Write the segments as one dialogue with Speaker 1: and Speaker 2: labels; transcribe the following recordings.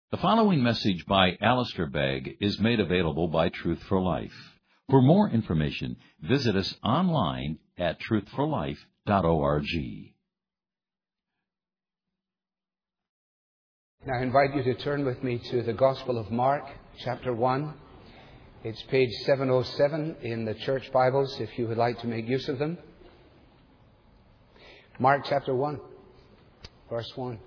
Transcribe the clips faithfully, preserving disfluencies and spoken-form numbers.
Speaker 1: The following message by Alistair Begg is made available by Truth for Life. For more information, visit us online at truth for life dot org.
Speaker 2: Now I invite you to turn with me to the Gospel of Mark, chapter one. It's page seven oh seven in the church Bibles, if you would like to make use of them. Mark chapter one, verse one.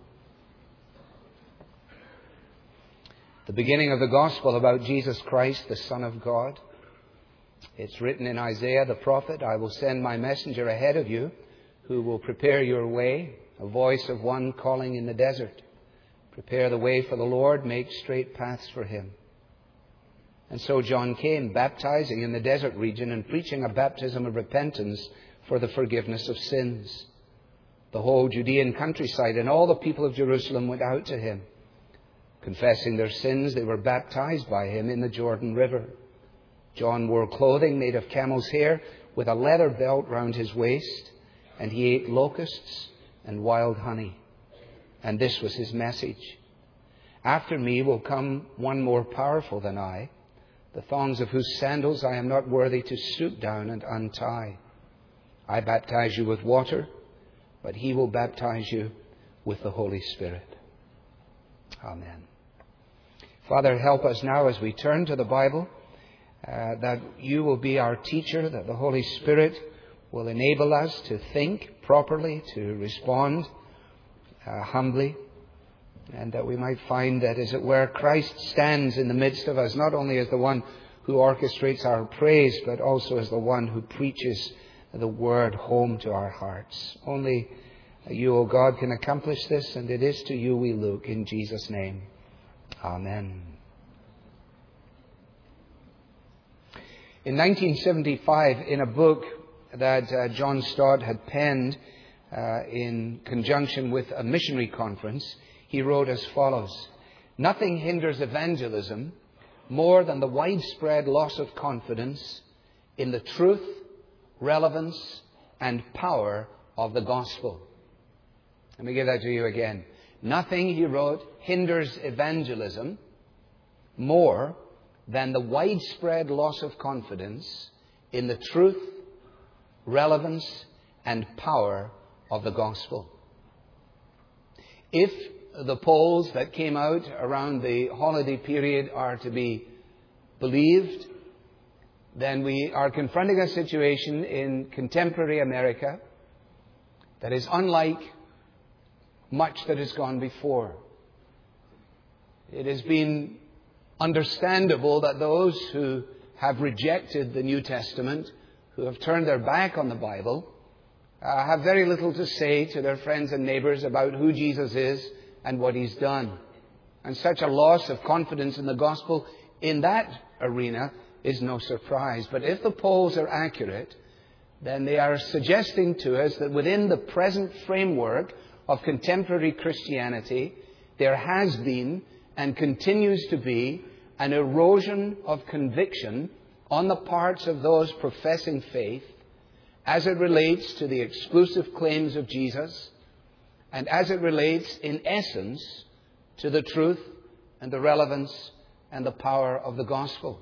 Speaker 2: The beginning of the Gospel about Jesus Christ, the Son of God. It's written in Isaiah the prophet, "I will send my messenger ahead of you, who will prepare your way, a voice of one calling in the desert. Prepare the way for the Lord, make straight paths for him." And so John came, baptizing in the desert region and preaching a baptism of repentance for the forgiveness of sins. The whole Judean countryside and all the people of Jerusalem went out to him. Confessing their sins, they were baptized by him in the Jordan River. John wore clothing made of camel's hair with a leather belt round his waist, and he ate locusts and wild honey. And this was his message: "After me will come one more powerful than I, the thongs of whose sandals I am not worthy to stoop down and untie. I baptize you with water, but he will baptize you with the Holy Spirit." Amen. Father, help us now as we turn to the Bible, uh, that you will be our teacher, that the Holy Spirit will enable us to think properly, to respond uh, humbly, and that we might find that, as it were, Christ stands in the midst of us, not only as the one who orchestrates our praise, but also as the one who preaches the word home to our hearts. Only you, O God, can accomplish this, and it is to you we look, in Jesus' name. Amen. In nineteen seventy-five, in a book that uh, John Stott had penned uh, in conjunction with a missionary conference, he wrote as follows: "Nothing hinders evangelism more than the widespread loss of confidence in the truth, relevance, and power of the gospel." Let me give that to you again. Nothing, he wrote, hinders evangelism more than the widespread loss of confidence in the truth, relevance, and power of the gospel. If the polls that came out around the holiday period are to be believed, then we are confronting a situation in contemporary America that is unlike much that has gone before. It has been understandable that those who have rejected the New Testament, who have turned their back on the Bible, uh, have very little to say to their friends and neighbors about who Jesus is and what he's done. And such a loss of confidence in the gospel in that arena is no surprise. But if the polls are accurate, then they are suggesting to us that within the present framework of contemporary Christianity, there has been and continues to be an erosion of conviction on the parts of those professing faith as it relates to the exclusive claims of Jesus, and as it relates, in essence, to the truth and the relevance and the power of the gospel.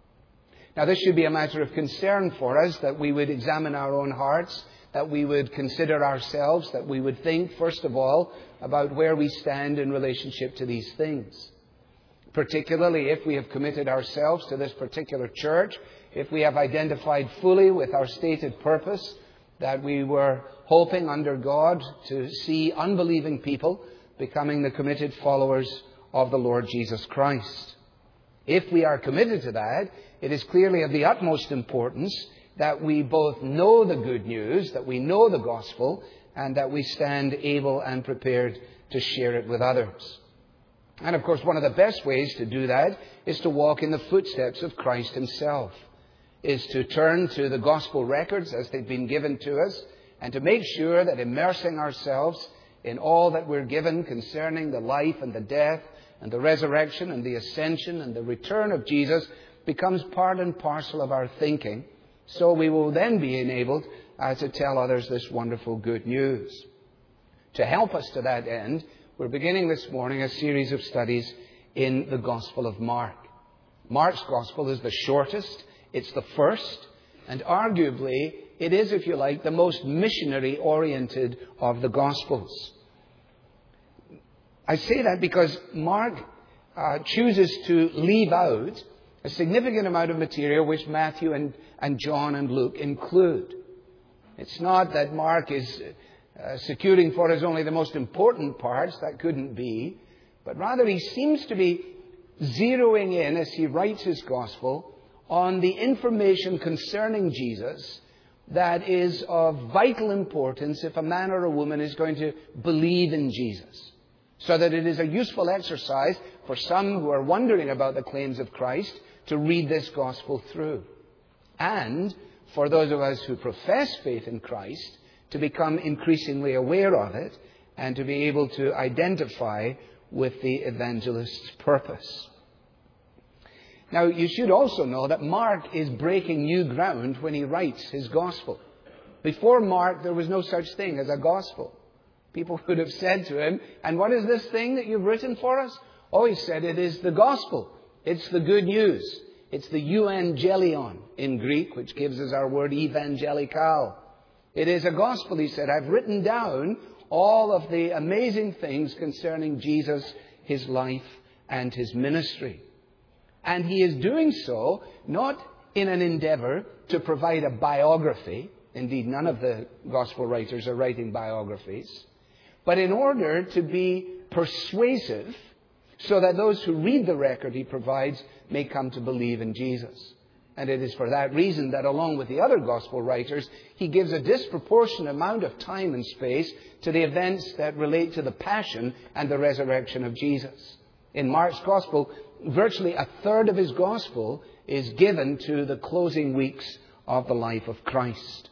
Speaker 2: Now, this should be a matter of concern for us, that we would examine our own hearts, that we would consider ourselves, that we would think, first of all, about where we stand in relationship to these things. Particularly if we have committed ourselves to this particular church, if we have identified fully with our stated purpose, that we were hoping under God to see unbelieving people becoming the committed followers of the Lord Jesus Christ. If we are committed to that, it is clearly of the utmost importance that we both know the good news, that we know the gospel, and that we stand able and prepared to share it with others. And of course, one of the best ways to do that is to walk in the footsteps of Christ himself, is to turn to the gospel records as they've been given to us, and to make sure that immersing ourselves in all that we're given concerning the life and the death and the resurrection and the ascension and the return of Jesus becomes part and parcel of our thinking. So we will then be enabled uh, to tell others this wonderful good news. To help us to that end, we're beginning this morning a series of studies in the Gospel of Mark. Mark's Gospel is the shortest, it's the first, and arguably it is, if you like, the most missionary-oriented of the Gospels. I say that because Mark uh, chooses to leave out a significant amount of material which Matthew and, and John and Luke include. It's not that Mark is uh, securing for us only the most important parts, that couldn't be, but rather he seems to be zeroing in, as he writes his Gospel, on the information concerning Jesus that is of vital importance if a man or a woman is going to believe in Jesus. So that it is a useful exercise for some who are wondering about the claims of Christ to read this Gospel through. And for those of us who profess faith in Christ to become increasingly aware of it and to be able to identify with the evangelist's purpose. Now, you should also know that Mark is breaking new ground when he writes his Gospel. Before Mark, there was no such thing as a Gospel. People would have said to him, and what is this thing that you've written for us? Oh, he said, it is the Gospel. It's the good news. It's the euangelion in Greek, which gives us our word evangelical. It is a Gospel, he said. I've written down all of the amazing things concerning Jesus, his life, and his ministry. And he is doing so not in an endeavor to provide a biography. Indeed, none of the Gospel writers are writing biographies. But in order to be persuasive so that those who read the record he provides may come to believe in Jesus. And it is for that reason that along with the other Gospel writers, he gives a disproportionate amount of time and space to the events that relate to the passion and the resurrection of Jesus. In Mark's Gospel, virtually a third of his Gospel is given to the closing weeks of the life of Christ.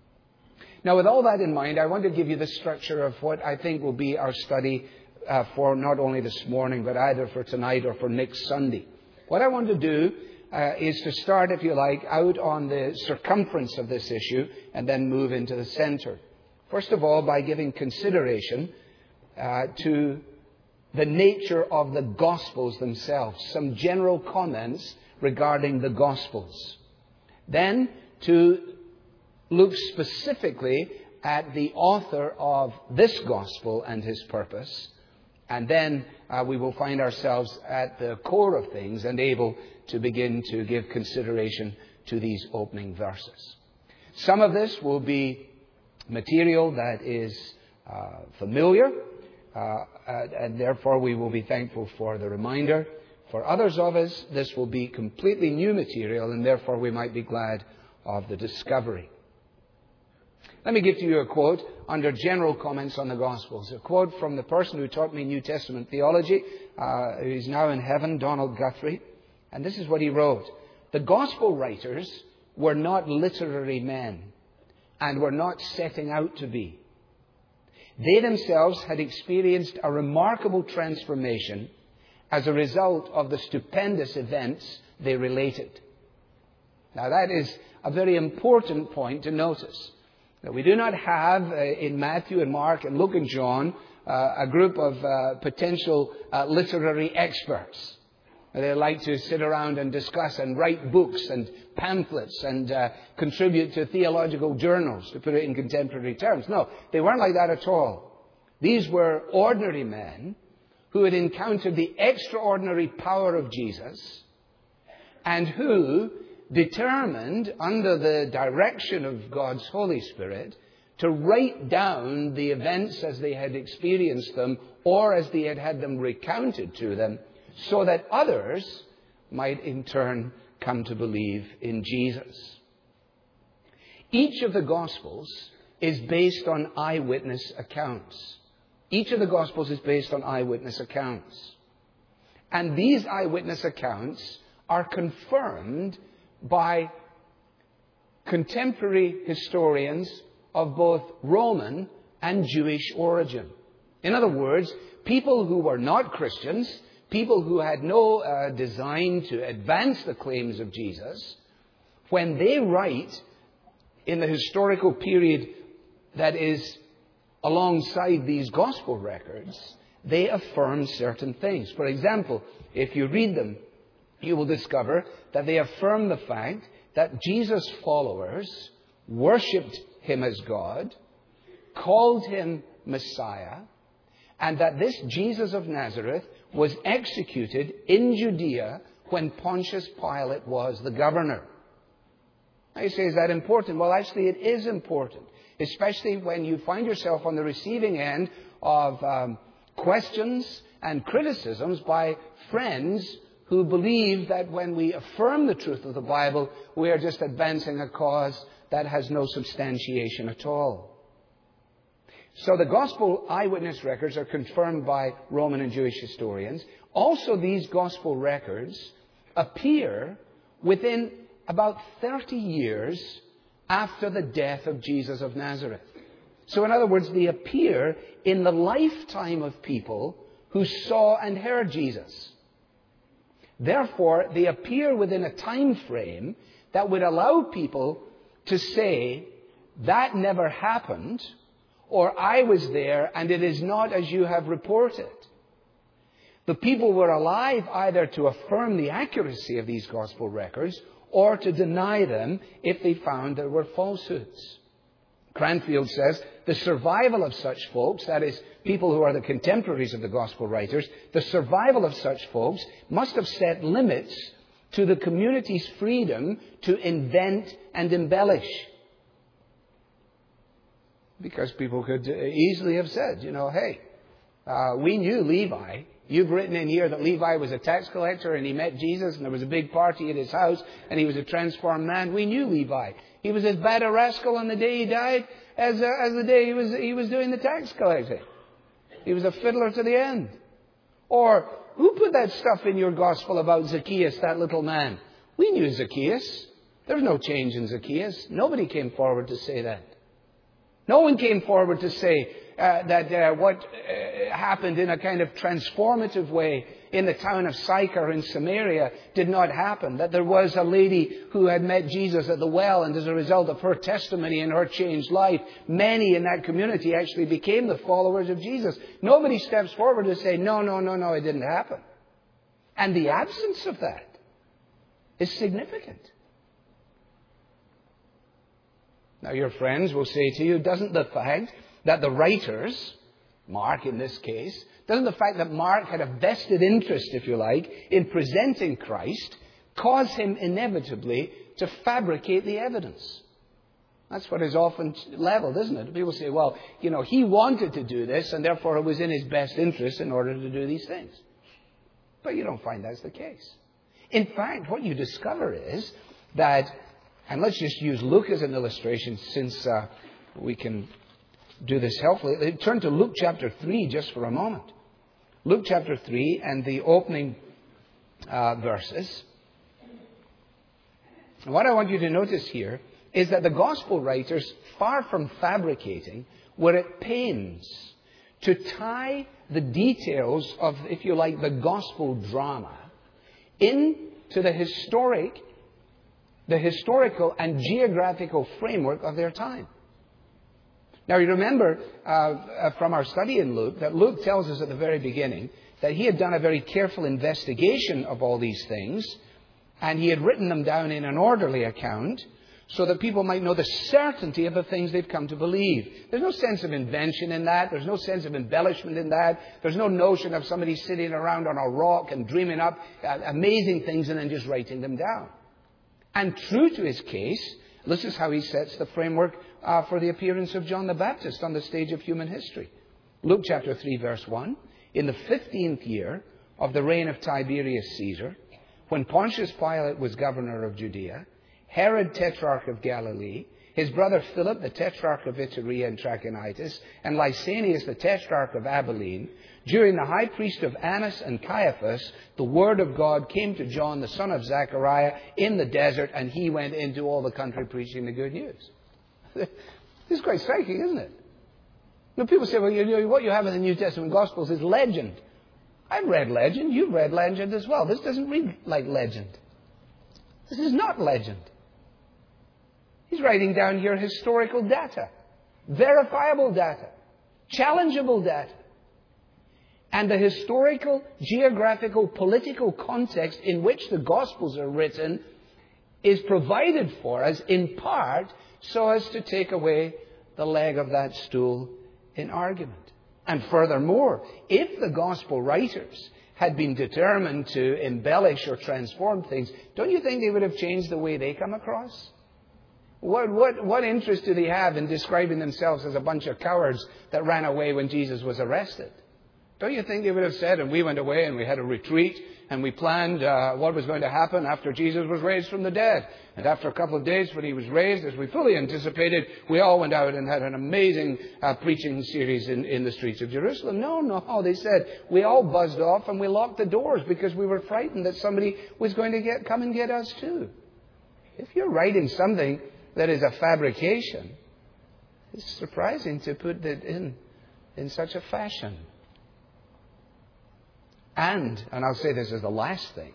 Speaker 2: Now, with all that in mind, I want to give you the structure of what I think will be our study uh, for not only this morning, but either for tonight or for next Sunday. What I want to do uh, is to start, if you like, out on the circumference of this issue and then move into the center. First of all, by giving consideration uh, to the nature of the Gospels themselves, some general comments regarding the Gospels. Then to look specifically at the author of this Gospel and his purpose. And then uh, we will find ourselves at the core of things and able to begin to give consideration to these opening verses. Some of this will be material that is uh, familiar, uh, and therefore we will be thankful for the reminder. For others of us, this will be completely new material, and therefore we might be glad of the discovery. Let me give to you a quote under general comments on the Gospels. A quote from the person who taught me New Testament theology, uh, who is now in heaven, Donald Guthrie. And this is what he wrote. The Gospel writers were not literary men and were not setting out to be. They themselves had experienced a remarkable transformation as a result of the stupendous events they related. Now that is a very important point to notice. That we do not have uh, in Matthew and Mark and Luke and John uh, a group of uh, potential uh, literary experts. They like to sit around and discuss and write books and pamphlets and uh, contribute to theological journals, to put it in contemporary terms. No, they weren't like that at all. These were ordinary men who had encountered the extraordinary power of Jesus and who determined, under the direction of God's Holy Spirit, to write down the events as they had experienced them or as they had had them recounted to them, so that others might in turn come to believe in Jesus. Each of the Gospels is based on eyewitness accounts. Each of the Gospels is based on eyewitness accounts. And these eyewitness accounts are confirmed by contemporary historians of both Roman and Jewish origin. In other words, people who were not Christians, people who had no uh, design to advance the claims of Jesus, when they write in the historical period that is alongside these gospel records, they affirm certain things. For example, if you read them, you will discover that they affirm the fact that Jesus' followers worshipped him as God, called him Messiah, and that this Jesus of Nazareth was executed in Judea when Pontius Pilate was the governor. Now you say, is that important? Well, actually it is important, especially when you find yourself on the receiving end of um, questions and criticisms by friends who believe that when we affirm the truth of the Bible, we are just advancing a cause that has no substantiation at all. So the Gospel eyewitness records are confirmed by Roman and Jewish historians. Also, these Gospel records appear within about thirty years after the death of Jesus of Nazareth. So in other words, they appear in the lifetime of people who saw and heard Jesus. Therefore, they appear within a time frame that would allow people to say, that never happened, or I was there and it is not as you have reported. The people were alive either to affirm the accuracy of these gospel records or to deny them if they found there were falsehoods. Cranfield says, the survival of such folks, that is, people who are the contemporaries of the gospel writers, the survival of such folks must have set limits to the community's freedom to invent and embellish. Because people could easily have said, you know, hey, uh, we knew Levi. You've written in here that Levi was a tax collector and he met Jesus and there was a big party at his house and he was a transformed man. We knew Levi. He was as bad a rascal on the day he died as, uh, as the day he was, he was doing the tax collecting. He was a fiddler to the end. Or, who put that stuff in your gospel about Zacchaeus, that little man? We knew Zacchaeus. There was no change in Zacchaeus. Nobody came forward to say that. No one came forward to say uh, that uh, what uh, happened in a kind of transformative way in the town of Sychar in Samaria did not happen. That there was a lady who had met Jesus at the well, and as a result of her testimony and her changed life, many in that community actually became the followers of Jesus. Nobody steps forward to say, no, no, no, no, it didn't happen. And the absence of that is significant. Now, your friends will say to you, doesn't the fact that the writers, Mark in this case, doesn't the fact that Mark had a vested interest, if you like, in presenting Christ, cause him inevitably to fabricate the evidence? That's what is often leveled, isn't it? People say, well, you know, he wanted to do this, and therefore it was in his best interest in order to do these things. But you don't find that's the case. In fact, what you discover is that, and let's just use Luke as an illustration since uh, we can do this helpfully. Turn to Luke chapter three just for a moment. Luke chapter three and the opening uh, verses. And what I want you to notice here is that the gospel writers, far from fabricating, were at pains to tie the details of, if you like, the gospel drama into the historic the historical and geographical framework of their time. Now, you remember uh, from our study in Luke that Luke tells us at the very beginning that he had done a very careful investigation of all these things, and he had written them down in an orderly account so that people might know the certainty of the things they've come to believe. There's no sense of invention in that. There's no sense of embellishment in that. There's no notion of somebody sitting around on a rock and dreaming up uh, amazing things and then just writing them down. And true to his case, this is how he sets the framework uh, for the appearance of John the Baptist on the stage of human history. Luke chapter three, verse one. In the fifteenth year of the reign of Tiberius Caesar, when Pontius Pilate was governor of Judea, Herod tetrarch of Galilee, his brother Philip the tetrarch of Iturea and Trachonitis, and Lysanias the tetrarch of Abilene, during the high priest of Annas and Caiaphas, the word of God came to John, the son of Zechariah, in the desert, and he went into all the country preaching the good news. This is quite striking, isn't it? You know, people say, well, you know, what you have in the New Testament Gospels is legend. I've read legend. You've read legend as well. This doesn't read like legend. This is not legend. He's writing down here historical data, verifiable data, challengeable data. And the historical, geographical, political context in which the Gospels are written is provided for us in part so as to take away the leg of that stool in argument. And furthermore, if the Gospel writers had been determined to embellish or transform things, don't you think they would have changed the way they come across? What, what, what interest do they have in describing themselves as a bunch of cowards that ran away when Jesus was arrested? Don't you think they would have said, and we went away and we had a retreat and we planned uh, what was going to happen after Jesus was raised from the dead. And after a couple of days when he was raised, as we fully anticipated, we all went out and had an amazing uh, preaching series in, in the streets of Jerusalem. No, no, they said, we all buzzed off and we locked the doors because we were frightened that somebody was going to get come and get us too. If you're writing something that is a fabrication, it's surprising to put it in, in such a fashion. And, and I'll say this as the last thing,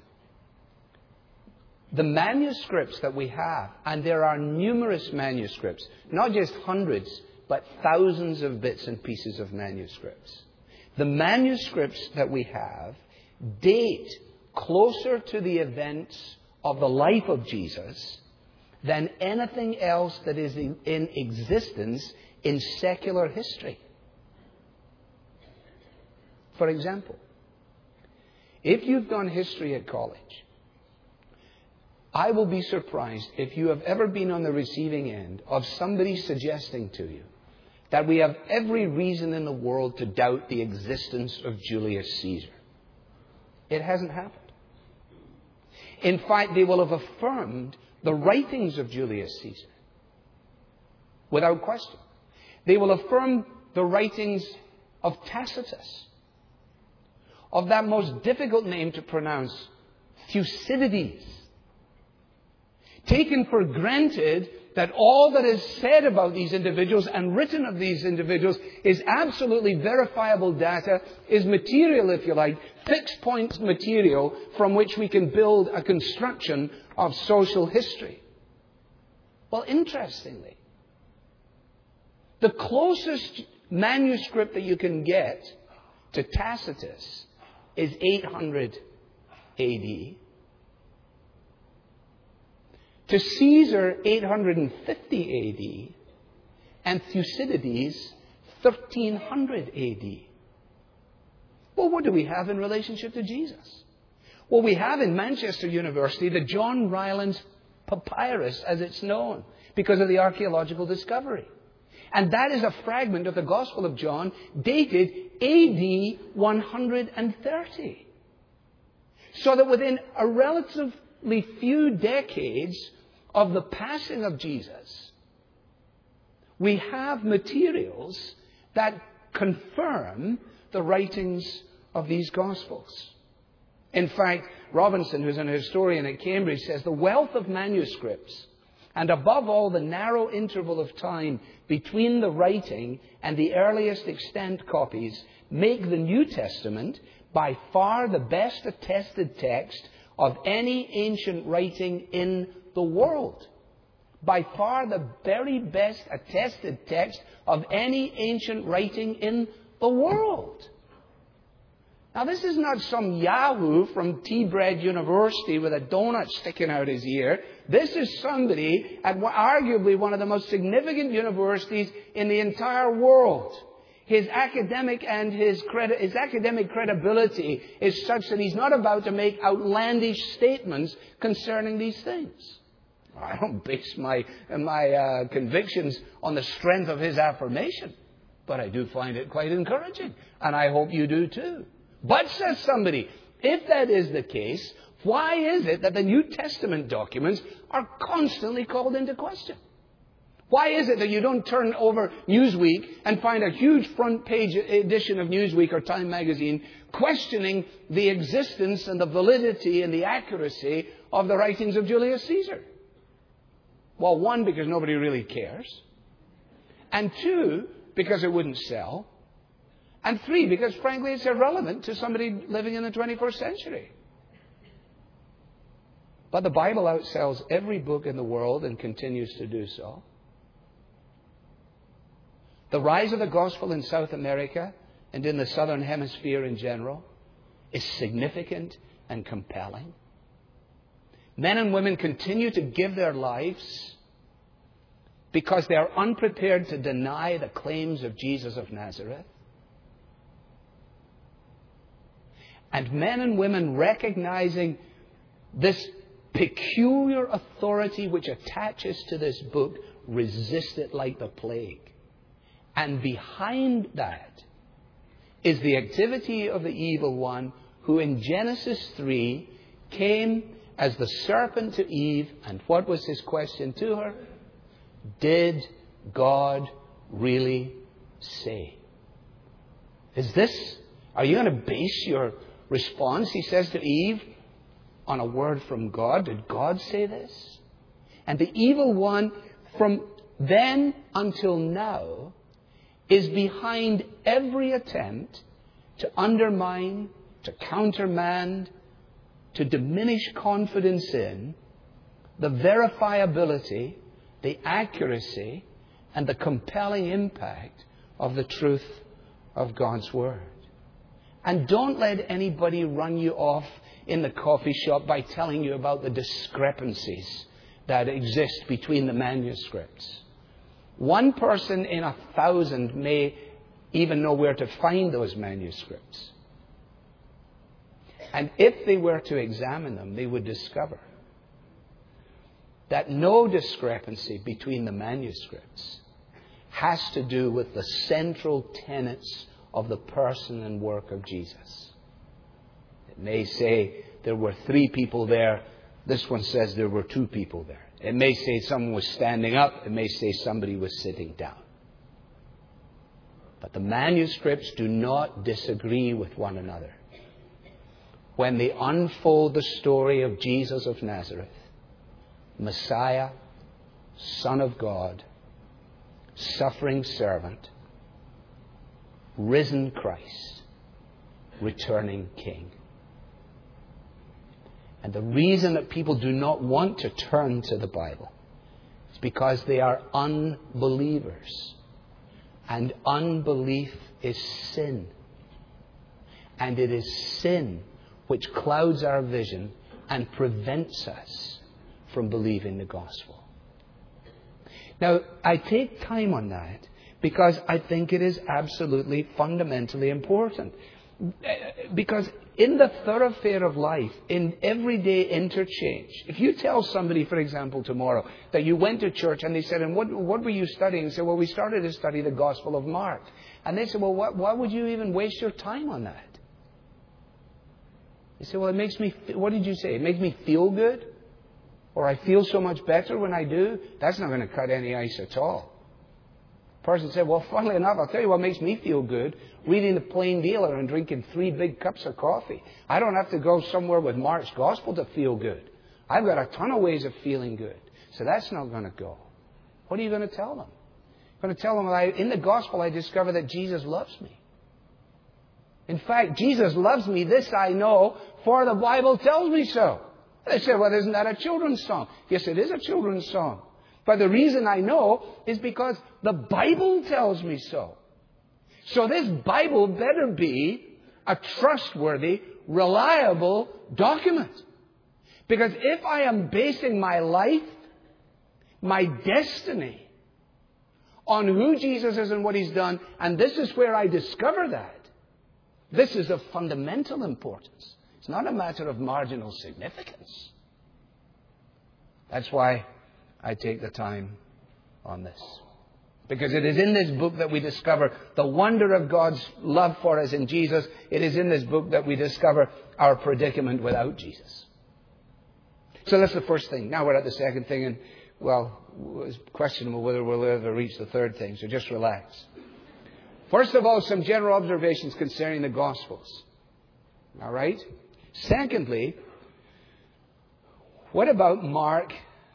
Speaker 2: the manuscripts that we have, and there are numerous manuscripts, not just hundreds, but thousands of bits and pieces of manuscripts. The manuscripts that we have date closer to the events of the life of Jesus than anything else that is in, in existence in secular history. For example, if you've done history at college, I will be surprised if you have ever been on the receiving end of somebody suggesting to you that we have every reason in the world to doubt the existence of Julius Caesar. It hasn't happened. In fact, they will have affirmed the writings of Julius Caesar without question. They will affirm the writings of Tacitus, of that most difficult name to pronounce, Thucydides. Taken for granted that all that is said about these individuals and written of these individuals is absolutely verifiable data, is material, if you like, fixed point material from which we can build a construction of social history. Well, interestingly, the closest manuscript that you can get to Tacitus is eight hundred A D. To Caesar, eight hundred fifty A D. And Thucydides, thirteen hundred A D. Well, what do we have in relationship to Jesus? Well, we have in Manchester University the John Rylands Papyrus, as it's known, because of the archaeological discovery. And that is a fragment of the Gospel of John dated A D one hundred thirty. So that within a relatively few decades of the passing of Jesus, we have materials that confirm the writings of these Gospels. In fact, Robinson, who's an historian at Cambridge, says the wealth of manuscripts and above all, the narrow interval of time between the writing and the earliest extant copies make the New Testament by far the best attested text of any ancient writing in the world. By far the very best attested text of any ancient writing in the world. Now, this is not some yahoo from T-Bread University with a donut sticking out his ear. This is somebody at arguably one of the most significant universities in the entire world. His academic and his, credi- his academic credibility is such that he's not about to make outlandish statements concerning these things. I don't base my, my uh, convictions on the strength of his affirmation, but I do find it quite encouraging, and I hope you do too. But, says somebody, if that is the case, why is it that the New Testament documents are constantly called into question? Why is it that you don't turn over Newsweek and find a huge front page edition of Newsweek or Time magazine questioning the existence and the validity and the accuracy of the writings of Julius Caesar? Well, one, because nobody really cares. And two, because it wouldn't sell. And three, because frankly it's irrelevant to somebody living in the twenty-first century. But the Bible outsells every book in the world and continues to do so. The rise of the gospel in South America and in the Southern Hemisphere in general is significant and compelling. Men and women continue to give their lives because they are unprepared to deny the claims of Jesus of Nazareth. And men and women recognizing this peculiar authority which attaches to this book resist it like the plague. And behind that is the activity of the evil one who in Genesis three came as the serpent to Eve. And what was his question to her? Did God really say? Is this, are you going to base your response, he says to Eve, on a word from God? Did God say this? And the evil one, from then until now, is behind every attempt to undermine, to countermand, to diminish confidence in the verifiability, the accuracy, and the compelling impact of the truth of God's Word. And don't let anybody run you off in the coffee shop by telling you about the discrepancies that exist between the manuscripts. One person in a thousand may even know where to find those manuscripts. And if they were to examine them, they would discover that no discrepancy between the manuscripts has to do with the central tenets of the person and work of Jesus. It may say there were three people there. This one says there were two people there. It may say someone was standing up. It may say somebody was sitting down. But the manuscripts do not disagree with one another. When they unfold the story of Jesus of Nazareth, Messiah, Son of God, suffering servant, risen Christ, returning King. And the reason that people do not want to turn to the Bible is because they are unbelievers. And unbelief is sin. And it is sin which clouds our vision and prevents us from believing the gospel. Now, I take time on that because I think it is absolutely fundamentally important. Because in the thoroughfare of life, in everyday interchange, if you tell somebody, for example, tomorrow, that you went to church and they said, and what, what were you studying? And say, well, we started to study the Gospel of Mark. And they said, well, what, why would you even waste your time on that? You say, well, it makes me, what did you say? It makes me feel good? Or I feel so much better when I do? That's not going to cut any ice at all. The person said, well, funnily enough, I'll tell you what makes me feel good. Reading the Plain Dealer and drinking three big cups of coffee. I don't have to go somewhere with Mark's Gospel to feel good. I've got a ton of ways of feeling good. So that's not going to go. What are you going to tell them? I'm going to tell them that I, in the Gospel I discover that Jesus loves me. In fact, Jesus loves me, this I know, for the Bible tells me so. They said, well, isn't that a children's song? Yes, it is a children's song. But the reason I know is because the Bible tells me so. So this Bible better be a trustworthy, reliable document. Because if I am basing my life, my destiny, on who Jesus is and what He's done, and this is where I discover that, this is of fundamental importance. It's not a matter of marginal significance. That's why I take the time on this. Because it is in this book that we discover the wonder of God's love for us in Jesus. It is in this book that we discover our predicament without Jesus. So that's the first thing. Now we're at the second thing, and, well, it's questionable whether we'll ever reach the third thing, so just relax. First of all, some general observations concerning the Gospels. All right? Secondly, what about Mark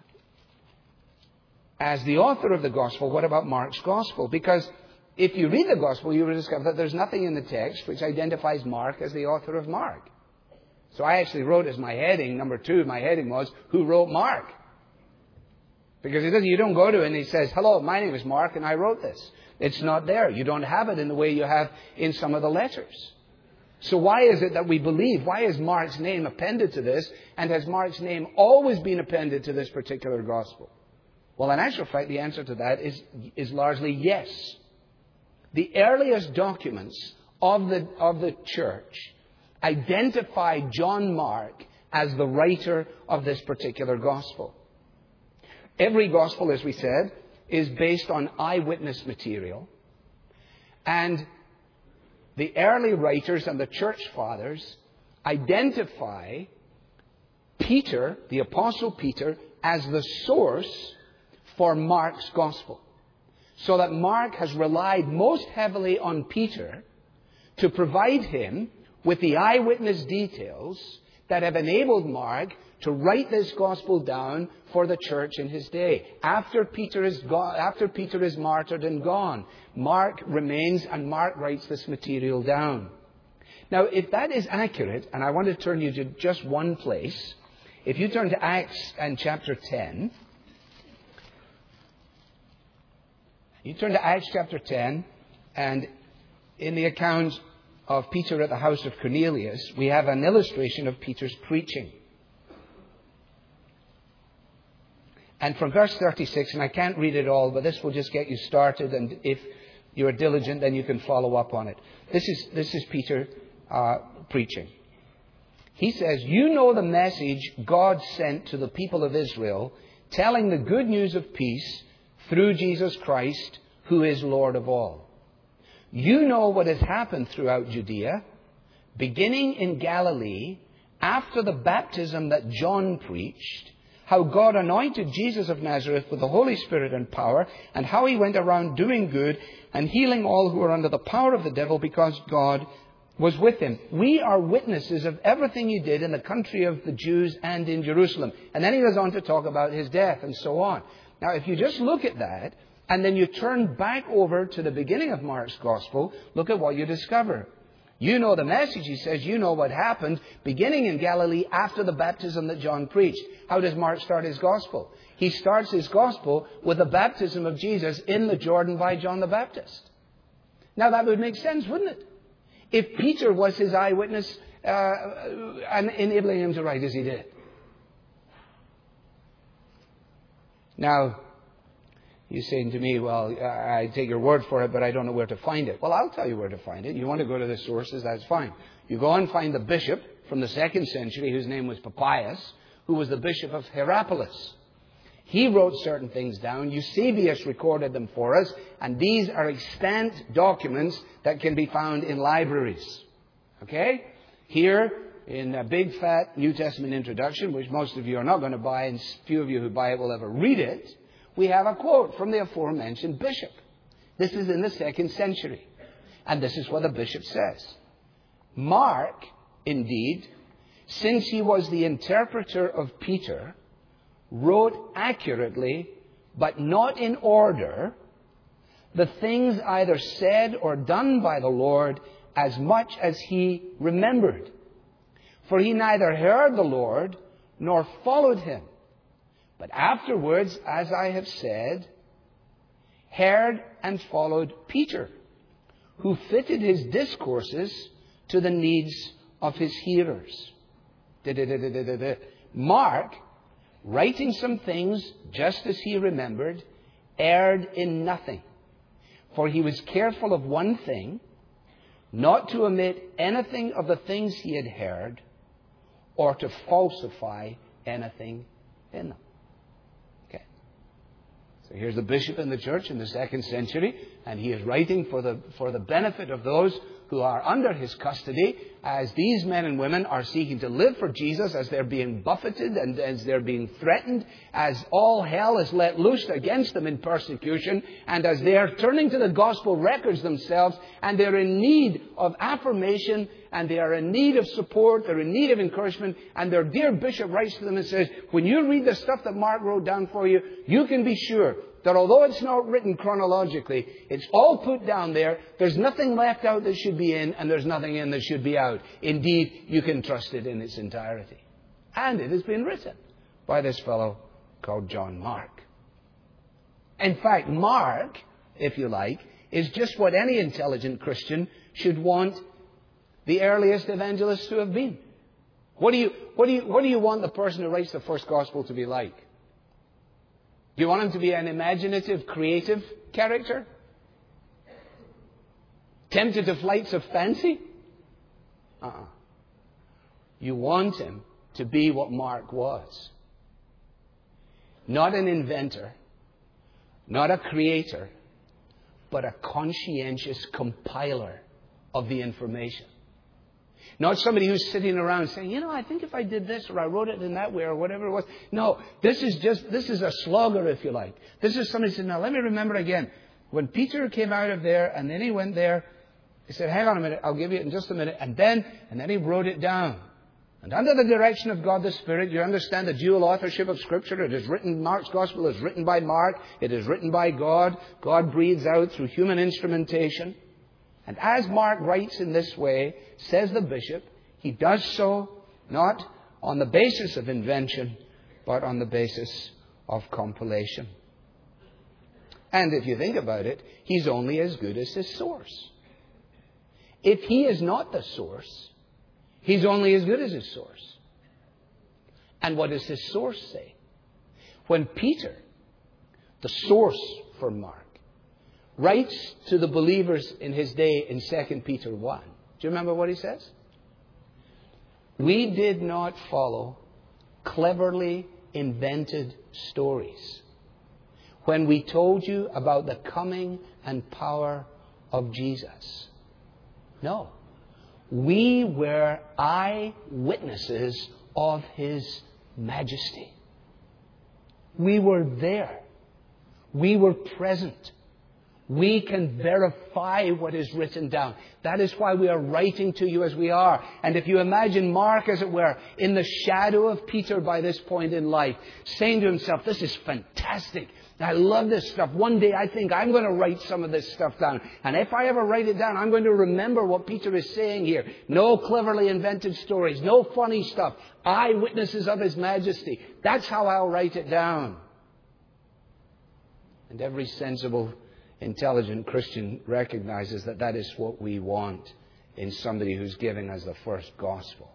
Speaker 2: as the author of the Gospel? What about Mark's Gospel? Because if you read the Gospel, you will discover that there's nothing in the text which identifies Mark as the author of Mark. So I actually wrote as my heading, number two, my heading was, who wrote Mark? Because it doesn't, you don't go to it and he says, hello, my name is Mark and I wrote this. It's not there. You don't have it in the way you have in some of the letters. So why is it that we believe? Why is Mark's name appended to this? And has Mark's name always been appended to this particular gospel? Well, in actual fact, the answer to that is, is largely yes. The earliest documents of the, of the church identify John Mark as the writer of this particular gospel. Every gospel, as we said, is based on eyewitness material. And the early writers and the church fathers identify Peter, the Apostle Peter, as the source for Mark's gospel. So that Mark has relied most heavily on Peter to provide him with the eyewitness details that have enabled Mark to write this gospel down for the church in his day. After Peter is gone, after Peter is martyred and gone, Mark remains and Mark writes this material down. Now, if that is accurate, and I want to turn you to just one place, if you turn to Acts and chapter ten, you turn to Acts chapter ten, and in the account of Peter at the house of Cornelius, we have an illustration of Peter's preaching. And from verse thirty-six, and I can't read it all, but this will just get you started, and if you're diligent, then you can follow up on it. This is, this is Peter uh, preaching. He says, "You know the message God sent to the people of Israel, telling the good news of peace through Jesus Christ, who is Lord of all. You know what has happened throughout Judea, beginning in Galilee, after the baptism that John preached, how God anointed Jesus of Nazareth with the Holy Spirit and power, and how he went around doing good and healing all who were under the power of the devil, because God was with him. We are witnesses of everything he did in the country of the Jews and in Jerusalem." And then he goes on to talk about his death and so on. Now, if you just look at that, and then you turn back over to the beginning of Mark's gospel, look at what you discover. You know the message, he says, you know what happened beginning in Galilee after the baptism that John preached. How does Mark start his gospel? He starts his gospel with the baptism of Jesus in the Jordan by John the Baptist. Now that would make sense, wouldn't it? If Peter was his eyewitness uh, and enabling him to write as he did. Now, you're saying to me, well, I take your word for it, but I don't know where to find it. Well, I'll tell you where to find it. You want to go to the sources, that's fine. You go and find the bishop from the second century, whose name was Papias, who was the bishop of Hierapolis. He wrote certain things down. Eusebius recorded them for us, and these are extant documents that can be found in libraries. Okay? Here, in a big, fat New Testament introduction, which most of you are not going to buy, and few of you who buy it will ever read it, we have a quote from the aforementioned bishop. This is in the second century. And this is what the bishop says. "Mark, indeed, since he was the interpreter of Peter, wrote accurately, but not in order, the things either said or done by the Lord as much as he remembered. For he neither heard the Lord nor followed him. But afterwards, as I have said, heard and followed Peter, who fitted his discourses to the needs of his hearers." Mark, writing some things just as he remembered, erred in nothing. For he was careful of one thing, not to omit anything of the things he had heard, or to falsify anything in them. So here's the bishop in the church in the second century, and he is writing for the, for the benefit of those who are under his custody, as these men and women are seeking to live for Jesus, as they're being buffeted and as they're being threatened, as all hell is let loose against them in persecution, and as they are turning to the gospel records themselves, and they're in need of affirmation, and they are in need of support, they're in need of encouragement, and their dear bishop writes to them and says, when you read the stuff that Mark wrote down for you, you can be sure that although it's not written chronologically, it's all put down there. There's nothing left out that should be in, and there's nothing in that should be out. Indeed, you can trust it in its entirety. And it has been written by this fellow called John Mark. In fact, Mark, if you like, is just what any intelligent Christian should want the earliest evangelists to have been. What do you, what do you, what do you want the person who writes the first gospel to be like? Do you want him to be an imaginative, creative character? Tempted to flights of fancy? Uh-uh. You want him to be what Mark was. Not an inventor, not a creator, but a conscientious compiler of the information. Not somebody who's sitting around saying, you know, I think if I did this or I wrote it in that way or whatever it was. No, this is just, this is a slogger, if you like. This is somebody who said, now let me remember again. When Peter came out of there and then he went there, he said, hang on a minute, I'll give you it in just a minute. And then, and then he wrote it down. And under the direction of God the Spirit, you understand the dual authorship of Scripture. It is written, Mark's Gospel is written by Mark. It is written by God. God breathes out through human instrumentation. And as Mark writes in this way, says the bishop, he does so not on the basis of invention, but on the basis of compilation. And if you think about it, he's only as good as his source. If he is not the source, he's only as good as his source. And what does his source say? When Peter, the source for Mark, writes to the believers in his day in Second Peter one. Do you remember what he says? We did not follow cleverly invented stories when we told you about the coming and power of Jesus. No. We were eyewitnesses of His majesty. We were there. We were present. We can verify what is written down. That is why we are writing to you as we are. And if you imagine Mark, as it were, in the shadow of Peter by this point in life, saying to himself, this is fantastic. I love this stuff. One day I think I'm going to write some of this stuff down. And if I ever write it down, I'm going to remember what Peter is saying here. No cleverly invented stories. No funny stuff. Eyewitnesses of His majesty. That's how I'll write it down. And every sensible, intelligent Christian recognizes that that is what we want in somebody who's giving us the first gospel.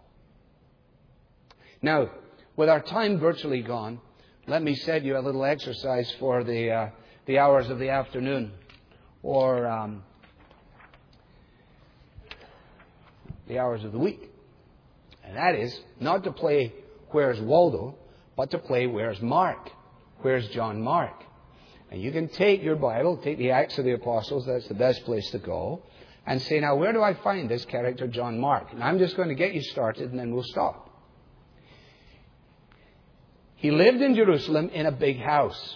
Speaker 2: Now, with our time virtually gone, let me set you a little exercise for the uh, the hours of the afternoon, or um, the hours of the week. And that is not to play Where's Waldo, but to play Where's Mark? Where's John Mark? And you can take your Bible, take the Acts of the Apostles, that's the best place to go, and say, now where do I find this character John Mark? And I'm just going to get you started and then we'll stop. He lived in Jerusalem in a big house.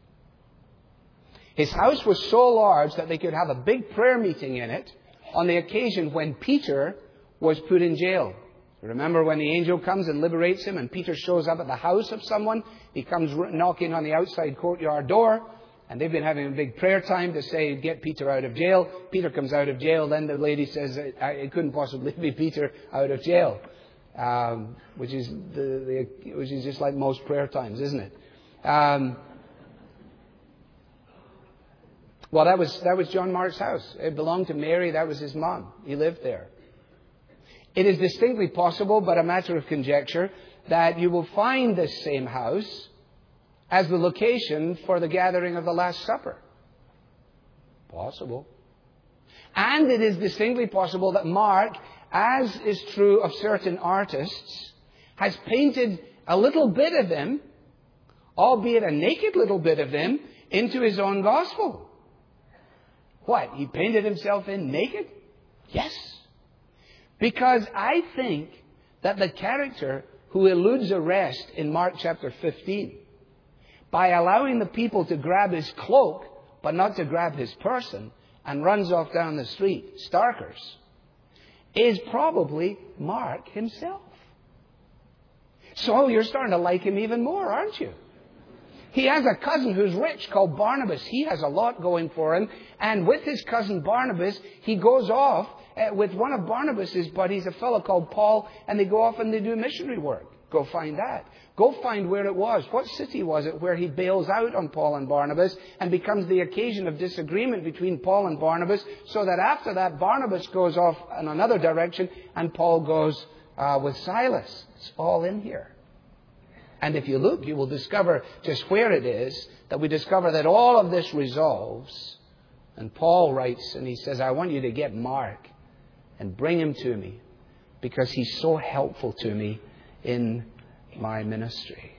Speaker 2: His house was so large that they could have a big prayer meeting in it on the occasion when Peter was put in jail. Remember when the angel comes and liberates him and Peter shows up at the house of someone? He comes knocking on the outside courtyard door and they've been having a big prayer time to say, get Peter out of jail. Peter comes out of jail. Then the lady says, it couldn't possibly be Peter out of jail. Um, which is the, the which is just like most prayer times, isn't it? Um, well, that was that was John Mark's house. It belonged to Mary. That was his mom. He lived there. It is distinctly possible, but a matter of conjecture, that you will find this same house as the location for the gathering of the Last Supper. Possible. And it is distinctly possible that Mark, as is true of certain artists, has painted a little bit of him, albeit a naked little bit of him, into his own gospel. What? He painted himself in naked? Yes. Because I think that the character who eludes arrest in Mark chapter fifteen, by allowing the people to grab his cloak, but not to grab his person, and runs off down the street, Starkers, is probably Mark himself. So you're starting to like him even more, aren't you? He has a cousin who's rich called Barnabas. He has a lot going for him. And with his cousin Barnabas, he goes off uh, with one of Barnabas' buddies, a fellow called Paul, and they go off and they do missionary work. Go find that. Go find where it was. What city was it where he bails out on Paul and Barnabas and becomes the occasion of disagreement between Paul and Barnabas, so that after that Barnabas goes off in another direction and Paul goes uh, with Silas. It's all in here. And if you look, you will discover just where it is that we discover that all of this resolves. And Paul writes and he says, I want you to get Mark and bring him to me because he's so helpful to me in my ministry.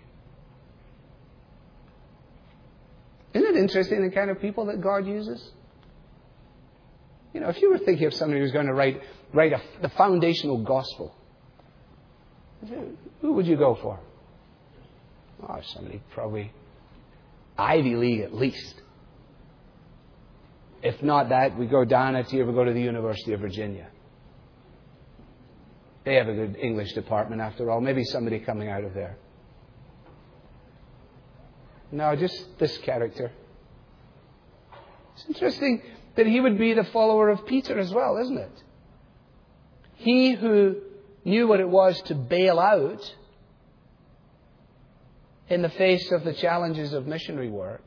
Speaker 2: Isn't it interesting the kind of people that God uses? You know, if you were thinking of somebody who's going to write write a, the foundational gospel, who would you go for? Oh, somebody probably Ivy League at least. If not that, we go down a tier, we go to the University of Virginia. They have a good English department after all. Maybe somebody coming out of there. No, just this character. It's interesting that he would be the follower of Peter as well, isn't it? He who knew what it was to bail out in the face of the challenges of missionary work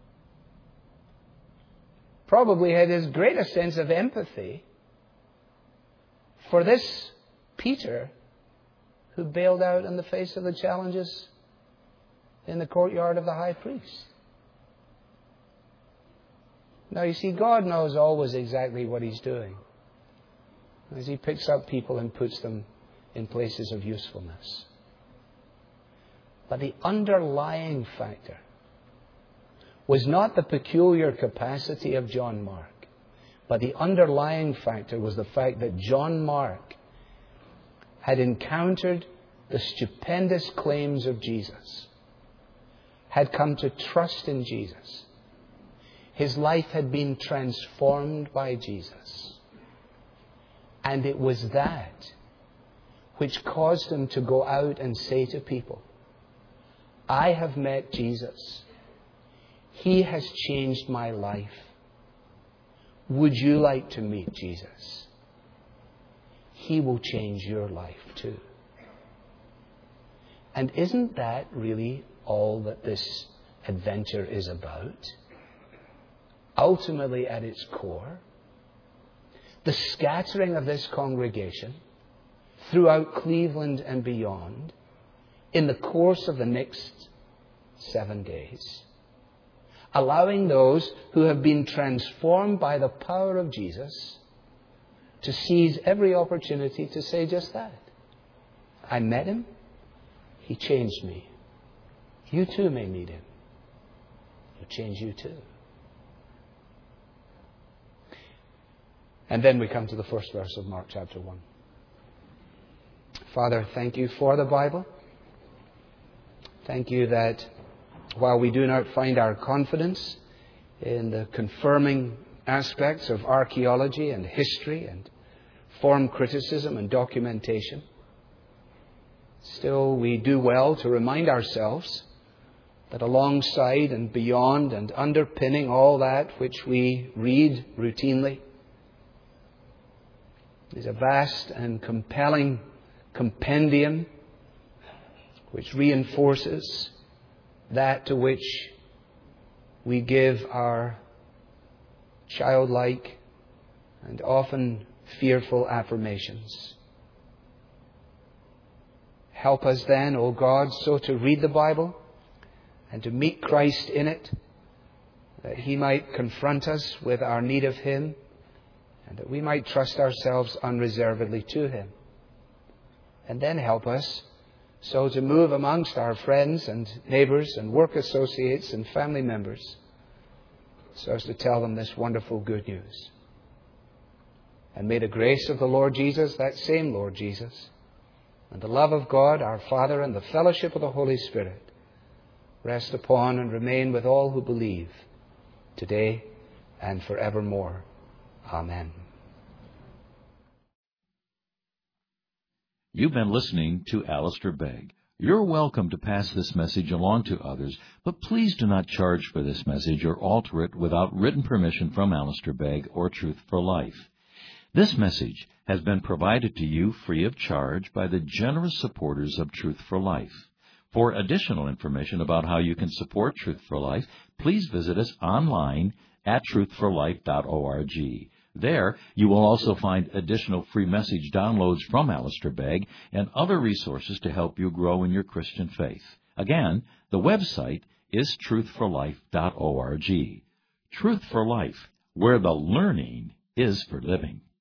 Speaker 2: probably had his greatest sense of empathy for this Peter who bailed out in the face of the challenges in the courtyard of the high priest. Now, you see, God knows always exactly what He's doing as He picks up people and puts them in places of usefulness. But the underlying factor was not the peculiar capacity of John Mark, but the underlying factor was the fact that John Mark had encountered the stupendous claims of Jesus, had come to trust in Jesus. His life had been transformed by Jesus. And it was that which caused him to go out and say to people, I have met Jesus. He has changed my life. Would you like to meet Jesus? He will change your life too. And isn't that really all that this adventure is about? Ultimately, at its core, the scattering of this congregation throughout Cleveland and beyond in the course of the next seven days, allowing those who have been transformed by the power of Jesus to seize every opportunity to say just that. I met Him. He changed me. You too may meet Him. He'll change you too. And then we come to the first verse of Mark chapter one. Father, thank You for the Bible. Thank You that while we do not find our confidence in the confirming aspects of archaeology and history and form criticism and documentation, still we do well to remind ourselves that alongside and beyond and underpinning all that which we read routinely is a vast and compelling compendium which reinforces that to which we give our childlike and often fearful affirmations. Help us then, O God, so to read the Bible and to meet Christ in it, that He might confront us with our need of Him and that we might trust ourselves unreservedly to Him. And then help us so to move amongst our friends and neighbours and work associates and family members so as to tell them this wonderful good news. And may the grace of the Lord Jesus, that same Lord Jesus, and the love of God, our Father, and the fellowship of the Holy Spirit rest upon and remain with all who believe today and forevermore. Amen.
Speaker 1: You've been listening to Alistair Begg. You're welcome to pass this message along to others, but please do not charge for this message or alter it without written permission from Alistair Begg or Truth for Life. This message has been provided to you free of charge by the generous supporters of Truth for Life. For additional information about how you can support Truth for Life, please visit us online at truth for life dot org. There, you will also find additional free message downloads from Alistair Begg and other resources to help you grow in your Christian faith. Again, the website is truth for life dot org. Truth for Life, where the learning is for living.